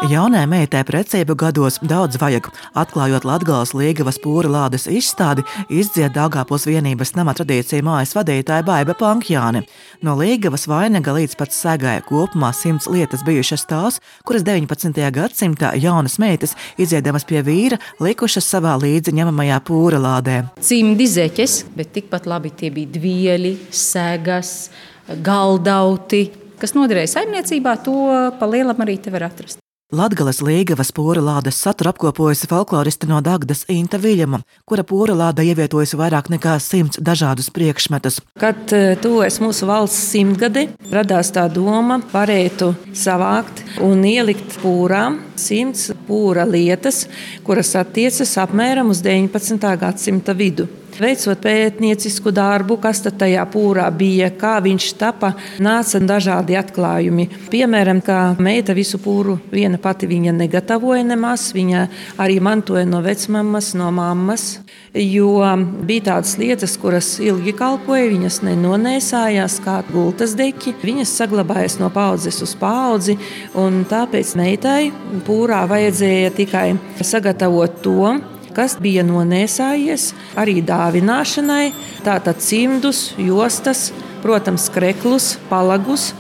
Jaunai meitai precību gados daudz vajag. Atklājot Latgales Līgavas pūra lādes izstādi, izdzied Daugavpils vienības nama tradīciju mājas vadītāja Baiba Pankjāne. No Līgavas vainaga līdz pat segai kopumā 100 lietas bijušas tās, kuras 19. gadsimtā jaunas meitas, iziedamas pie vīra, likušas savā līdzi ņemamajā pūra lādē. Cimdi, zeķes, bet tikpat labi tie bija dvieļi, segas, galdauti. Kas noderēja saimniecībā, to pa lielam arī te var atrast. Latgales Līgavas pūra lādes saturu apkopojusi folkloristi no Dagdas Inta Viļama, kura pūra lāde ievietojusi vairāk nekā 100 dažādus priekšmetus. Kad tuvojas mūsu valsts 100-gadi, radās tā doma varētu savākt un ielikt pūrā 100 pūra lietas, kuras attiecas apmēram uz 19. gadsimta vidu. Veicot pētniecisku darbu, kas tad tajā pūrā bija, kā viņš tapa, nāca dažādi atklājumi. Piemēram, kā meita visu pūru viena pati viņa negatavoja nemaz, viņa arī mantoja no vecmammas, no mammas, jo bija tādas lietas, kuras ilgi kalpoja, viņas nenonēsājās kā gultas deķi, viņas saglabājas no paudzes uz paudzi, un tāpēc meitai pūrā vajadzēja tikai sagatavot to, kas bija nonēsājies arī dāvināšanai, tātad cimdus, jostas, protams, kreklus, palagus,